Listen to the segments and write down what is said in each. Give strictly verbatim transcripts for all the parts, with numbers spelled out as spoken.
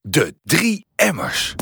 De drie emmers.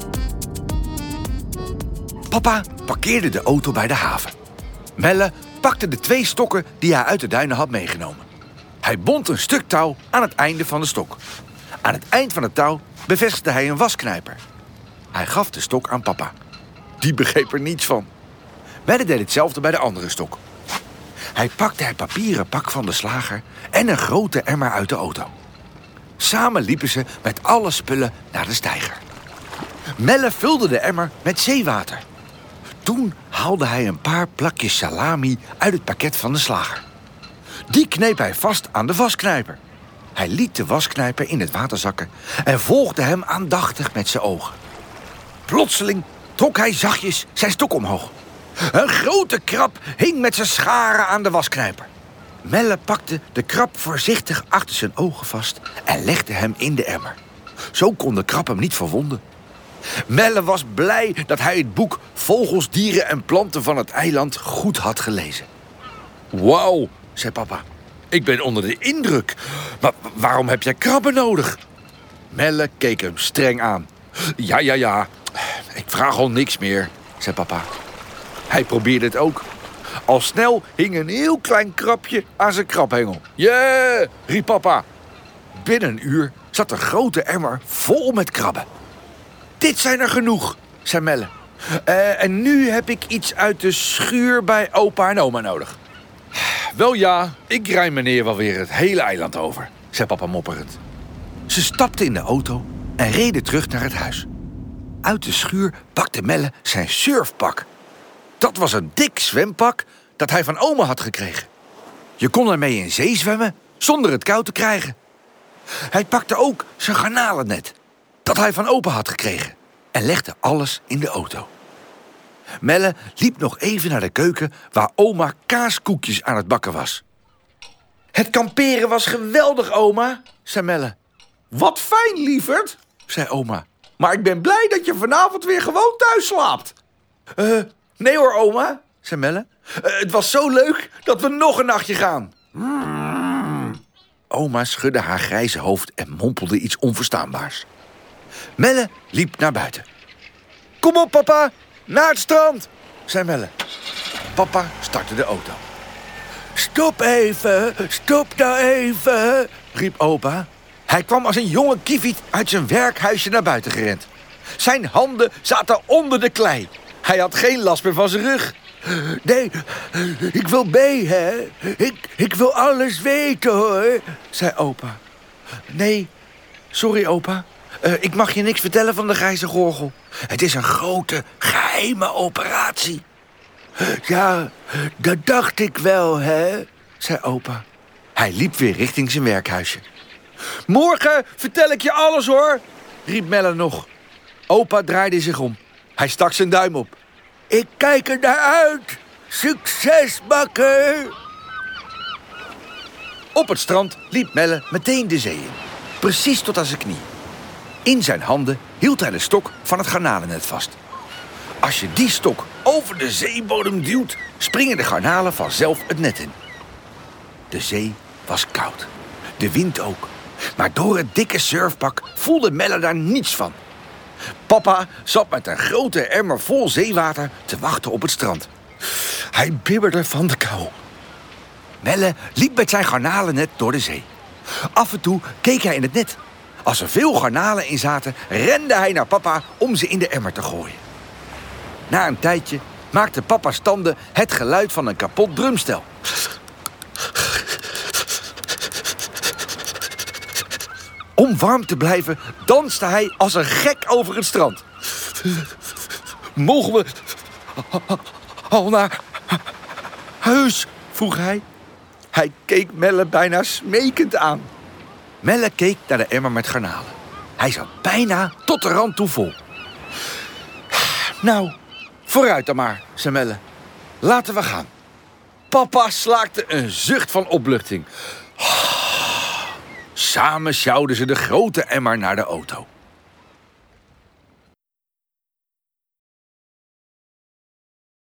Papa parkeerde de auto bij de haven. Melle pakte de twee stokken die hij uit de duinen had meegenomen. Hij bond een stuk touw aan het einde van de stok. Aan het eind van het touw bevestigde hij een wasknijper. Hij gaf de stok aan papa. Die begreep er niets van. Melle deed hetzelfde bij de andere stok. Hij pakte het papieren pak van de slager en een grote emmer uit de auto. Samen liepen ze met alle spullen naar de steiger. Melle vulde de emmer met zeewater. Toen haalde hij een paar plakjes salami uit het pakket van de slager. Die kneep hij vast aan de wasknijper. Hij liet de wasknijper in het water zakken en volgde hem aandachtig met zijn ogen. Plotseling trok hij zachtjes zijn stok omhoog. Een grote krab hing met zijn scharen aan de wasknijper. Melle pakte de krab voorzichtig achter zijn ogen vast en legde hem in de emmer. Zo kon de krab hem niet verwonden. Melle was blij dat hij het boek Vogels, Dieren en Planten van het Eiland goed had gelezen. Wauw, zei papa. Ik ben onder de indruk. Maar waarom heb jij krabben nodig? Melle keek hem streng aan. Ja, ja, ja. Ik vraag al niks meer, zei papa. Hij probeerde het ook. Al snel hing een heel klein krabje aan zijn krabhengel. Yeah, riep papa. Binnen een uur zat een grote emmer vol met krabben. Dit zijn er genoeg, zei Melle. Uh, en nu heb ik iets uit de schuur bij opa en oma nodig. Wel ja, ik rij meneer wel weer het hele eiland over, zei papa mopperend. Ze stapten in de auto en reden terug naar het huis. Uit de schuur pakte Melle zijn surfpak. Dat was een dik zwempak dat hij van oma had gekregen. Je kon ermee in zee zwemmen zonder het koud te krijgen. Hij pakte ook zijn garnalennet dat hij van opa had gekregen en legde alles in de auto. Melle liep nog even naar de keuken waar oma kaaskoekjes aan het bakken was. Het kamperen was geweldig, oma, zei Melle. Wat fijn, lieverd, zei oma. Maar ik ben blij dat je vanavond weer gewoon thuis slaapt. Uh, nee hoor, oma, zei Melle. Uh, het was zo leuk dat we nog een nachtje gaan. Mm. Oma schudde haar grijze hoofd en mompelde iets onverstaanbaars. Melle liep naar buiten. Kom op, papa, naar het strand, zei Melle. Papa startte de auto. Stop even, stop nou even, riep opa. Hij kwam als een jonge kieviet uit zijn werkhuisje naar buiten gerend. Zijn handen zaten onder de klei. Hij had geen last meer van zijn rug. Nee, ik wil mee, hè. Ik, ik wil alles weten, hoor, zei opa. Nee, sorry, opa. Uh, ik mag je niks vertellen van de grijze gorgel. Het is een grote, geheime operatie. Ja, dat dacht ik wel, hè, zei opa. Hij liep weer richting zijn werkhuisje. Morgen vertel ik je alles, hoor, riep Melle nog. Opa draaide zich om. Hij stak zijn duim op. Ik kijk er naar uit. Succes, bakker. Op het strand liep Melle meteen de zee in. Precies tot aan zijn knie. In zijn handen hield hij de stok van het garnalennet vast. Als je die stok over de zeebodem duwt, springen de garnalen vanzelf het net in. De zee was koud. De wind ook. Maar door het dikke surfpak voelde Melle daar niets van. Papa zat met een grote emmer vol zeewater te wachten op het strand. Hij bibberde van de kou. Melle liep met zijn garnalennet door de zee. Af en toe keek hij in het net. Als er veel garnalen in zaten, rende hij naar papa om ze in de emmer te gooien. Na een tijdje maakte papa's tanden het geluid van een kapot drumstel. Om warm te blijven danste hij als een gek over het strand. Mogen we al naar huis? Vroeg hij. Hij keek Melle bijna smekend aan. Melle keek naar de emmer met garnalen. Hij zat bijna tot de rand toe vol. Nou, vooruit dan maar, zei Melle. Laten we gaan. Papa slaakte een zucht van opluchting. Samen sjouwden ze de grote emmer naar de auto.